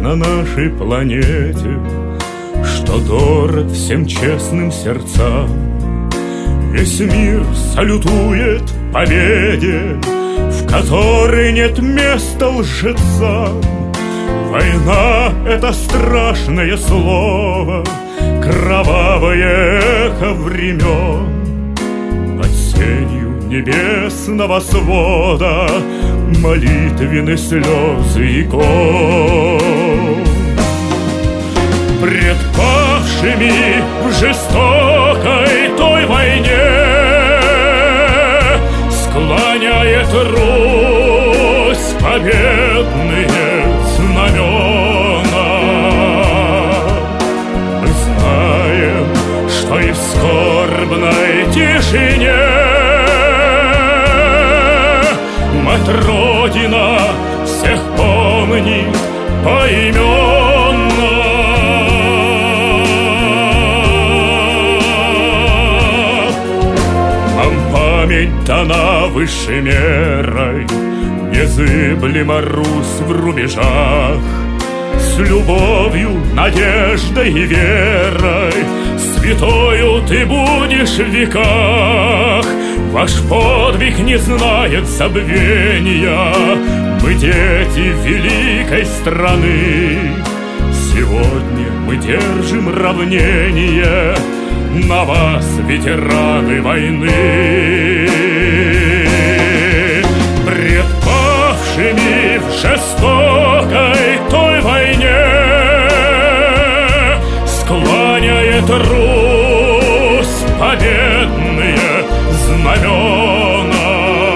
на нашей планете, что дорог всем честным сердцам. Весь мир салютует победе, в которой нет места лжецам. Война — это страшное слово, кровавое эхо времен. Над сенью небесного свода молитвенны слезы икон. Пред павшими в жестокой той войне склоняет Русь победные знамена. Мы знаем, что и в скорбной тишине Мать-Родина всех помнит поименно. Нам память дана высшей мерой, незыблема Русь в рубежах. С любовью, надеждой и верой святою ты будешь в веках. Ваш подвиг не знает забвения, мы дети великой страны. Сегодня мы держим равнение, на вас, ветераны войны. Пред павшими в жестокой той войне склоняет Русь победные знамена.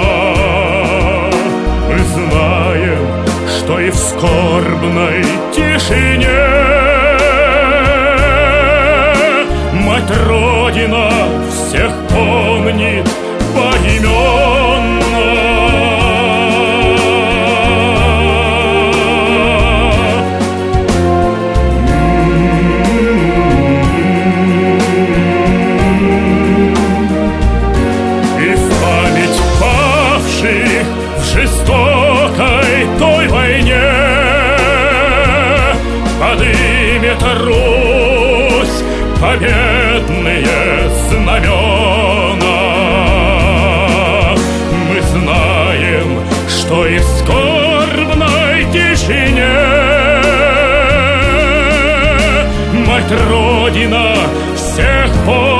Мы знаем, что и в скорбной тишине Мать-Родина всех помнит поименно. Жестокой той войне подымет Русь победные знамена. Мы знаем, что и в скорбной тишине Мать-Родина всех